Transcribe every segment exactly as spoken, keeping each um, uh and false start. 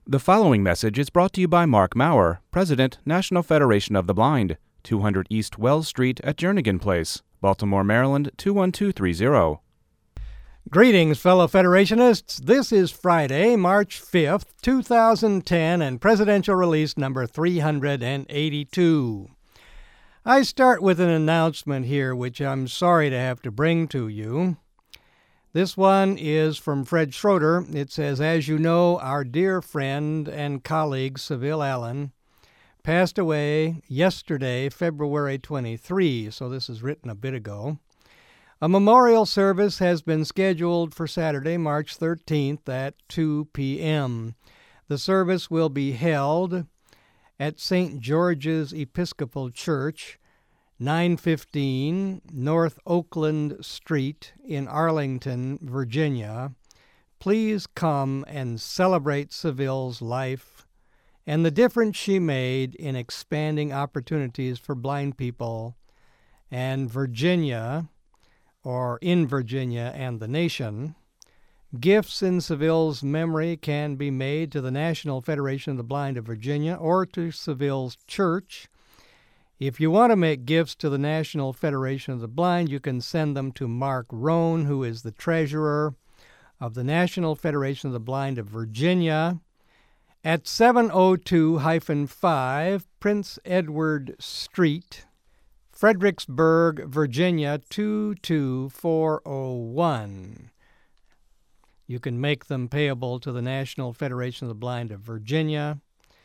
The following message is brought to you by Mark Maurer, President, National Federation of the Blind, two hundred East Wells Street at Jernigan Place, Baltimore, Maryland, two one two three zero. Greetings, fellow Federationists. This is Friday, March fifth, two thousand ten, and Presidential Release number three hundred eighty-two. I start with an announcement here, which I'm sorry to have to bring to you. This one is from Fred Schroeder. It says, as you know, our dear friend and colleague, Seville Allen, passed away yesterday, February twenty-third, so this is written a bit ago. A memorial service has been scheduled for Saturday, March thirteenth at two p.m. The service will be held at Saint George's Episcopal Church, nine fifteen North Oakland Street in Arlington, Virginia. Please come and celebrate Seville's life and the difference she made in expanding opportunities for blind people and Virginia, or in Virginia and the nation. Gifts in Seville's memory can be made to the National Federation of the Blind of Virginia or to Seville's church. If you want to make gifts to the National Federation of the Blind, you can send them to Mark Roan, who is the treasurer of the National Federation of the Blind of Virginia, at seven oh two five Prince Edward Street, Fredericksburg, Virginia, two two four oh one. You can make them payable to the National Federation of the Blind of Virginia.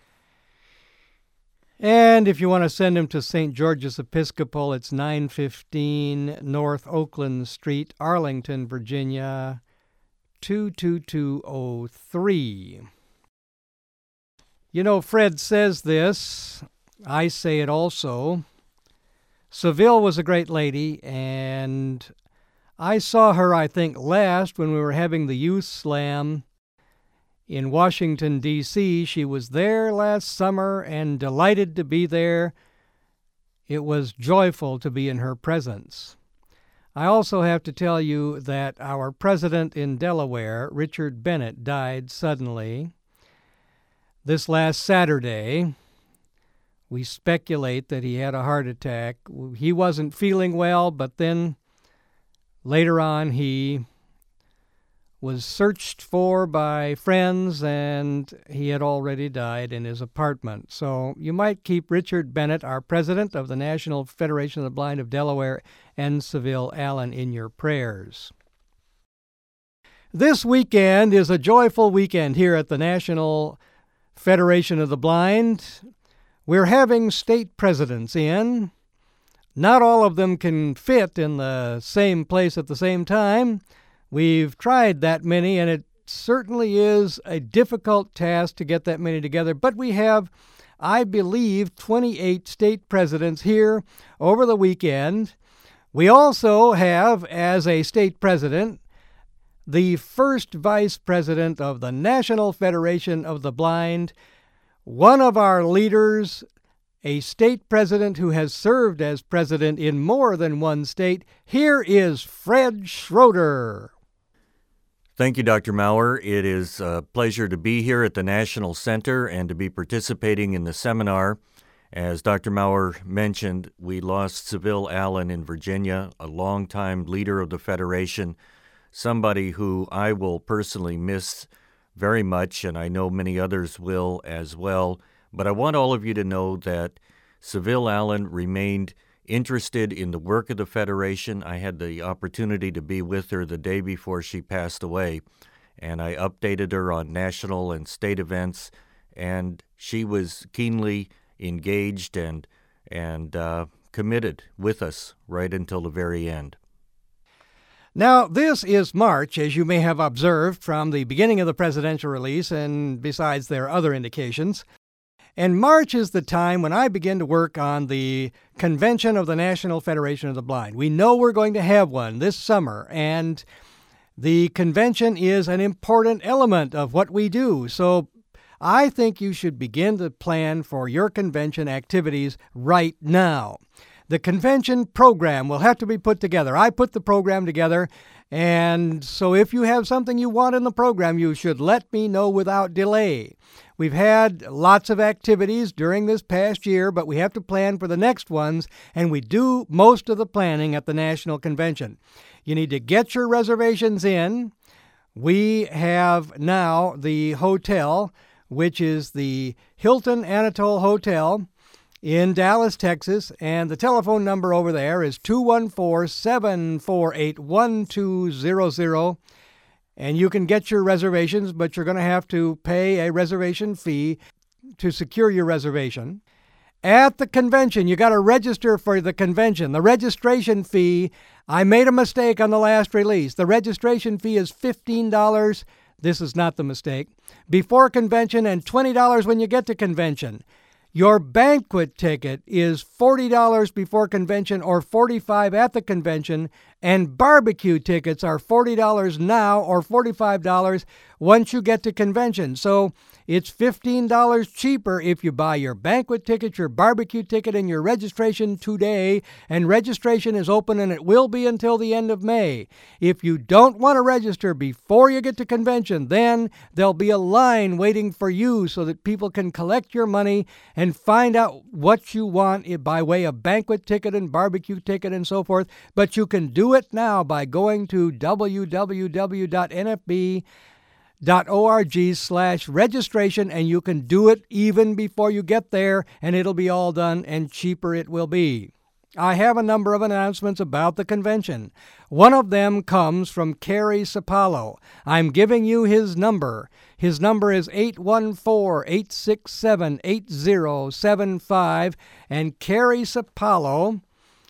And if you want to send them to Saint George's Episcopal, it's nine fifteen North Oakland Street, Arlington, Virginia, two two two oh three. You know, Fred says this. I say it also. Seville was a great lady, and I saw her, I think, last when we were having the Youth Slam in Washington, D C She was there last summer and delighted to be there. It was joyful to be in her presence. I also have to tell you that our president in Delaware, Richard Bennett, died suddenly this last Saturday. We speculate that he had a heart attack. He wasn't feeling well, but then later on he was searched for by friends, and he had already died in his apartment. So you might keep Richard Bennett, our president of the National Federation of the Blind of Delaware, and Seville Allen in your prayers. This weekend is a joyful weekend here at the National Federation of the Blind. We're having state presidents in. Not all of them can fit in the same place at the same time. We've tried that many, and it certainly is a difficult task to get that many together. But we have, I believe, twenty-eight state presidents here over the weekend. We also have, as a state president, the first vice president of the National Federation of the Blind, one of our leaders, a state president who has served as president in more than one state. Here is Fred Schroeder. Thank you, Doctor Maurer. It is a pleasure to be here at the National Center and to be participating in the seminar. As Doctor Maurer mentioned, we lost Seville Allen in Virginia, a longtime leader of the Federation, somebody who I will personally miss very much, and I know many others will as well. But I want all of you to know that Seville Allen remained interested in the work of the Federation. I had the opportunity to be with her the day before she passed away, and I updated her on national and state events, and she was keenly engaged and, and uh, committed with us right until the very end. Now, this is March, as you may have observed from the beginning of the presidential release, and besides there are other indications. And March is the time when I begin to work on the convention of the National Federation of the Blind. We know we're going to have one this summer, and the convention is an important element of what we do. So I think you should begin to plan for your convention activities right now. The convention program will have to be put together. I put the program together, and so if you have something you want in the program, you should let me know without delay. We've had lots of activities during this past year, but we have to plan for the next ones, and we do most of the planning at the National Convention. You need to get your reservations in. We have now the hotel, which is the Hilton Anatole Hotel in Dallas, Texas, and the telephone number over there is two one four, seven four eight, one two zero zero. And you can get your reservations, but you're going to have to pay a reservation fee to secure your reservation. At the convention, you got to register for the convention. The registration fee, I made a mistake on the last release. The registration fee is fifteen dollars. This is not the mistake. Before convention and twenty dollars when you get to convention. Your banquet ticket is forty dollars before convention or forty-five dollars at the convention, and barbecue tickets are forty dollars now or forty-five dollars once you get to convention. So it's fifteen dollars cheaper if you buy your banquet ticket, your barbecue ticket, and your registration today. And registration is open, and it will be until the end of May. If you don't want to register before you get to convention, then there'll be a line waiting for you so that people can collect your money and find out what you want by way of banquet ticket and barbecue ticket and so forth. But you can do it now by going to w w w dot n f b dot org slash registration, and you can do it even before you get there, and it'll be all done, and cheaper it will be. I have a number of announcements about the convention. One of them comes from Kerry Sapalo. I'm giving you his number. His number is eight one four, eight six seven, eight zero seven five, and Kerry Sapalo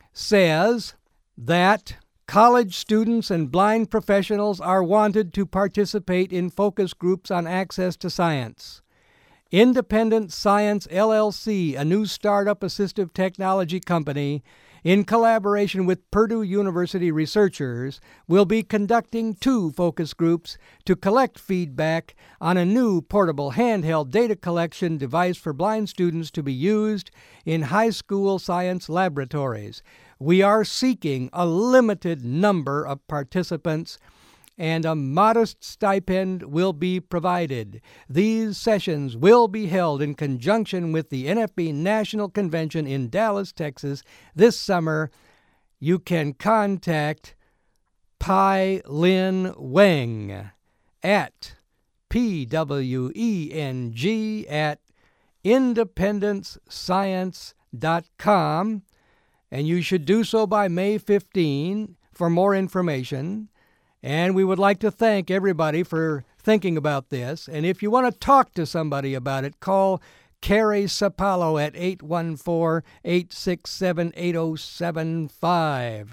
says that college students and blind professionals are wanted to participate in focus groups on access to science. Independent Science L L C, a new startup assistive technology company, in collaboration with Purdue University researchers, will be conducting two focus groups to collect feedback on a new portable handheld data collection device for blind students to be used in high school science laboratories. We are seeking a limited number of participants, and a modest stipend will be provided. These sessions will be held in conjunction with the N F B National Convention in Dallas, Texas this summer. You can contact Pai Lin Weng at P W E N G at independence science dot com, and you should do so by May fifteenth for more information. And we would like to thank everybody for thinking about this. And if you want to talk to somebody about it, call Kerry Sapalo at eight one four, eight six seven, eight zero seven five.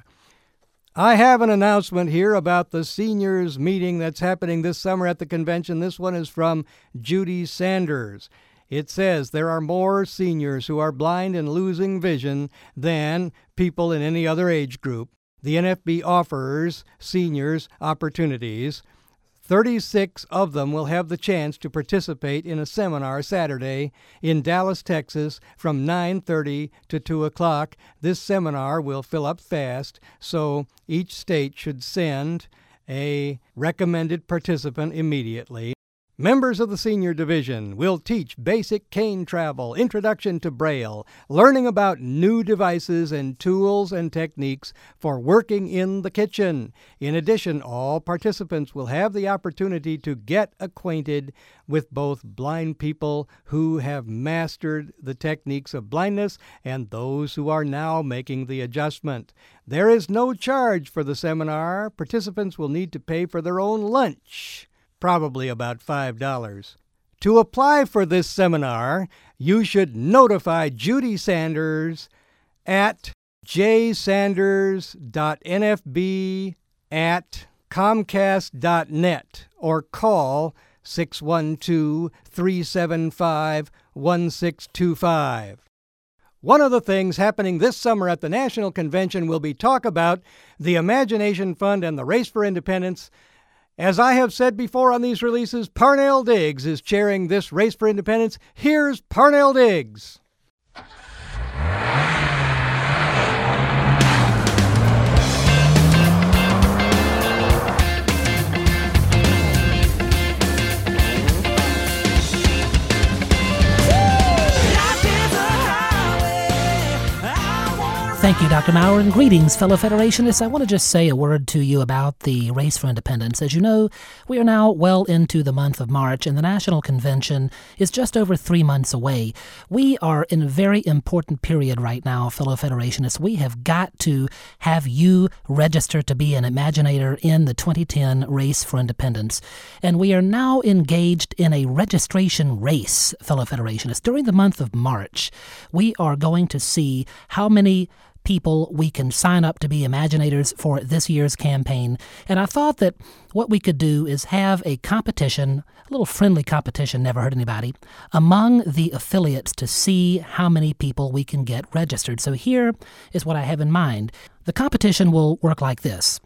I have an announcement here about the seniors meeting that's happening this summer at the convention. This one is from Judy Sanders. It says there are more seniors who are blind and losing vision than people in any other age group. The N F B offers seniors opportunities. thirty-six of them will have the chance to participate in a seminar Saturday in Dallas, Texas from nine thirty to two o'clock. This seminar will fill up fast, so each state should send a recommended participant immediately. Members of the Senior Division will teach basic cane travel, introduction to Braille, learning about new devices and tools and techniques for working in the kitchen. In addition, all participants will have the opportunity to get acquainted with both blind people who have mastered the techniques of blindness and those who are now making the adjustment. There is no charge for the seminar. Participants will need to pay for their own lunch, probably about five dollars. To apply for this seminar, you should notify Judy Sanders at j sanders dot n f b at comcast dot net or call six one two, three seven five, one six two five. One of the things happening this summer at the National Convention will be talk about the Imagination Fund and the Race for Independence. As I have said before on these releases, Parnell Diggs is chairing this Race for Independence. Here's Parnell Diggs. Thank you, Doctor Maurer, and greetings, fellow Federationists. I want to just say a word to you about the Race for Independence. As you know, we are now well into the month of March, and the National Convention is just over three months away. We are in a very important period right now, fellow Federationists. We have got to have you register to be an Imaginator in the twenty ten Race for Independence. And we are now engaged in a registration race, fellow Federationists. During the month of March, we are going to see how many people we can sign up to be Imaginators for this year's campaign. And I thought that what we could do is have a competition, a little friendly competition, never hurt anybody, among the affiliates to see how many people we can get registered. So here is what I have in mind. The competition will work like this.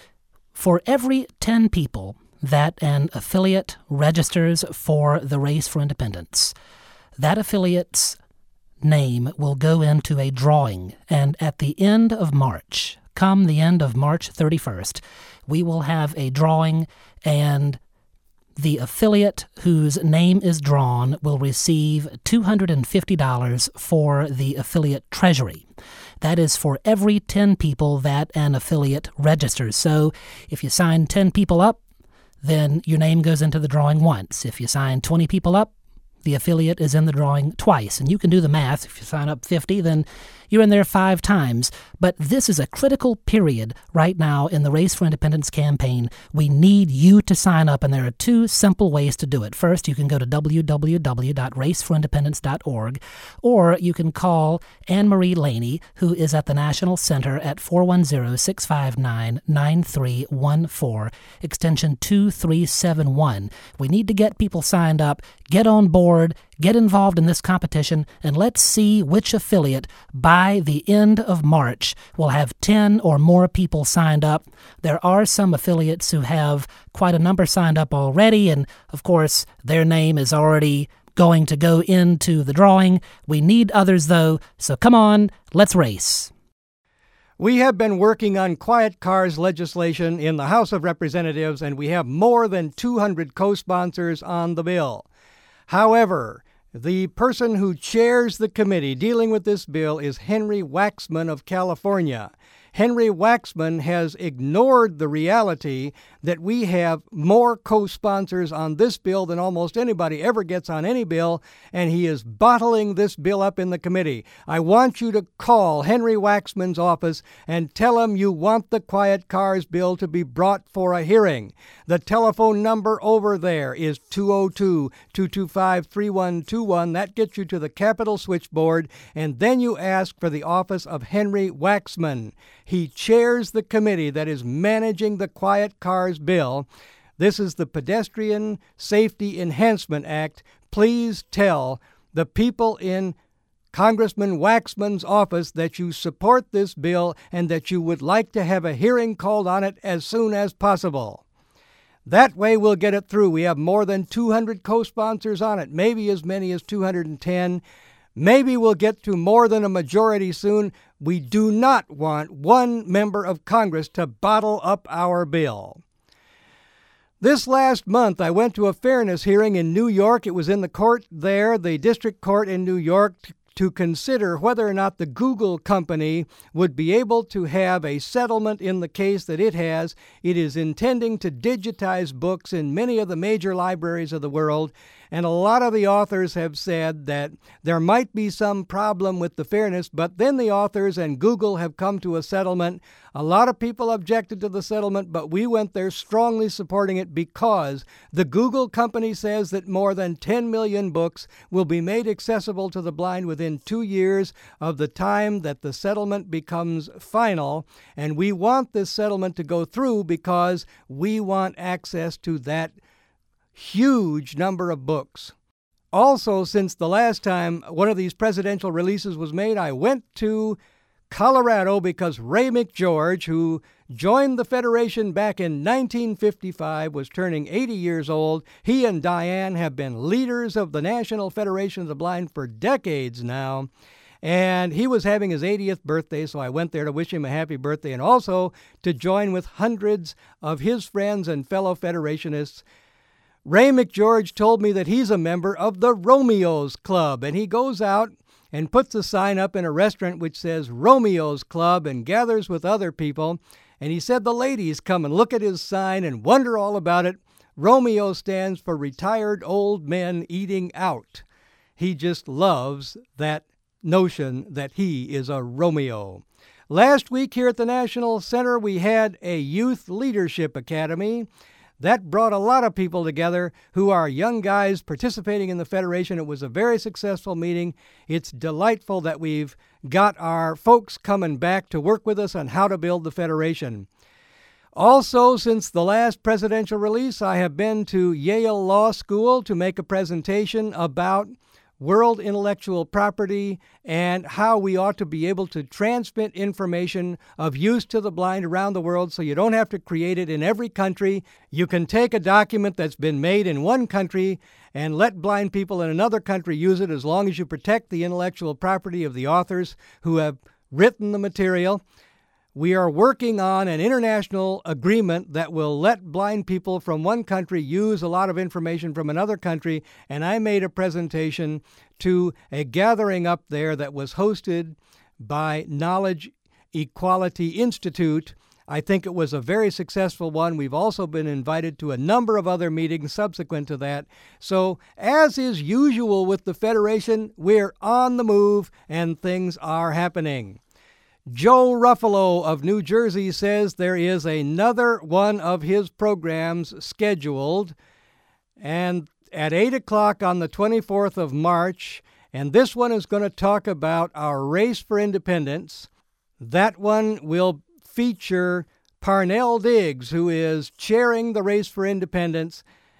For every ten people that an affiliate registers for the Race for Independence, that affiliate's name will go into a drawing, and at the end of March, come the end of March thirty-first, we will have a drawing, and the affiliate whose name is drawn will receive two hundred fifty dollars for the affiliate treasury. That is for every ten people that an affiliate registers. So if you sign ten people up, then your name goes into the drawing once. If you sign twenty people up, the affiliate is in the drawing twice. And you can do the math. If you sign up fifty, then you're in there five times. But this is a critical period right now in the Race for Independence campaign. We need you to sign up, and there are two simple ways to do it. First, you can go to w w w dot race for independence dot org, or you can call Anne Marie Laney, who is at the National Center at four one zero, six five nine, nine three one four, extension two three seven one. We need to get people signed up, get on board, get involved in this competition, and let's see which affiliate by the end of March will have ten or more people signed up. There are some affiliates who have quite a number signed up already, and of course their name is already going to go into the drawing. We need others though, so come on, let's race. We have been working on quiet cars legislation in the House of Representatives, and we have more than two hundred co-sponsors on the bill. However, the person who chairs the committee dealing with this bill is Henry Waxman of California. Henry Waxman has ignored the reality that we have more co-sponsors on this bill than almost anybody ever gets on any bill, and he is bottling this bill up in the committee. I want you to call Henry Waxman's office and tell him you want the Quiet Cars bill to be brought for a hearing. The telephone number over there is two oh two, two two five, three one two one. That gets you to the Capitol switchboard, and then you ask for the office of Henry Waxman. He chairs the committee that is managing the Quiet Cars bill. This is the Pedestrian Safety Enhancement Act. Please tell the people in Congressman Waxman's office that you support this bill and that you would like to have a hearing called on it as soon as possible. That way we'll get it through. We have more than two hundred co-sponsors on it, maybe as many as two hundred ten. Maybe we'll get to more than a majority soon. We do not want one member of Congress to bottle up our bill. This last month, I went to a fairness hearing in New York. It was in the court there, the district court in New York, to consider whether or not the Google company would be able to have a settlement in the case that it has. It is intending to digitize books in many of the major libraries of the world, and a lot of the authors have said that there might be some problem with the fairness, but then the authors and Google have come to a settlement. A lot of people objected to the settlement, but we went there strongly supporting it because the Google company says that more than ten million books will be made accessible to the blind within two years of the time that the settlement becomes final. And we want this settlement to go through because we want access to that huge number of books. Also, since the last time one of these presidential releases was made, I went to Colorado because Ray McGeorge, who joined the Federation back in nineteen fifty-five, was turning eighty years old. He and Diane have been leaders of the National Federation of the Blind for decades now. And he was having his eightieth birthday, so I went there to wish him a happy birthday and also to join with hundreds of his friends and fellow Federationists. Ray McGeorge told me that he's a member of the Romeos Club, and he goes out and puts a sign up in a restaurant which says Romeo's Club and gathers with other people. And he said the ladies come and look at his sign and wonder all about it. Romeo stands for Retired Old Men Eating Out. He just loves that notion that he is a Romeo. Last week here at the National Center, we had a Youth Leadership Academy. That brought a lot of people together who are young guys participating in the Federation. It was a very successful meeting. It's delightful that we've got our folks coming back to work with us on how to build the Federation. Also, since the last presidential release, I have been to Yale Law School to make a presentation about world intellectual property and how we ought to be able to transmit information of use to the blind around the world so you don't have to create it in every country. You can take a document that's been made in one country and let blind people in another country use it as long as you protect the intellectual property of the authors who have written the material. We are working on an international agreement that will let blind people from one country use a lot of information from another country, and I made a presentation to a gathering up there that was hosted by Knowledge Equality Institute. I think it was a very successful one. We've also been invited to a number of other meetings subsequent to that. So, as is usual with the Federation, we're on the move and things are happening. Joe Ruffalo of New Jersey says there is another one of his programs scheduled, and at eight o'clock on the twenty-fourth of March, and this one is going to talk about our race for independence. That one will feature Parnell Diggs, who is chairing the race for independence,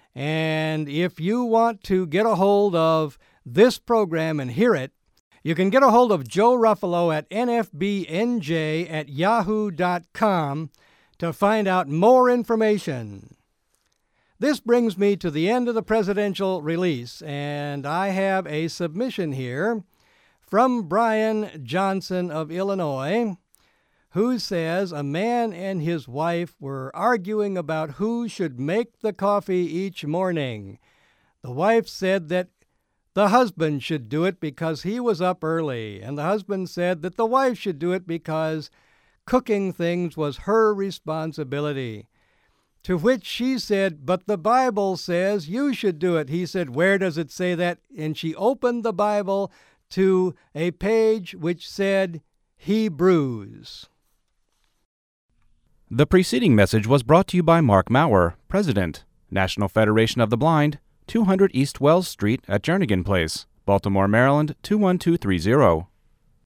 and if you want to get a hold of this program and hear it, you can get a hold of Joe Ruffalo at N F B N J at yahoo dot com to find out more information. This brings me to the end of the presidential release, and I have a submission here from Brian Johnson of Illinois, who says a man and his wife were arguing about who should make the coffee each morning. The wife said that the husband should do it because he was up early, and the husband said that the wife should do it because cooking things was her responsibility. To which she said, but the Bible says you should do it. He said, where does it say that? And she opened the Bible to a page which said Hebrews. The preceding message was brought to you by Mark Maurer, President, National Federation of the Blind, two hundred East Wells Street at Jernigan Place, Baltimore, Maryland two one two three zero.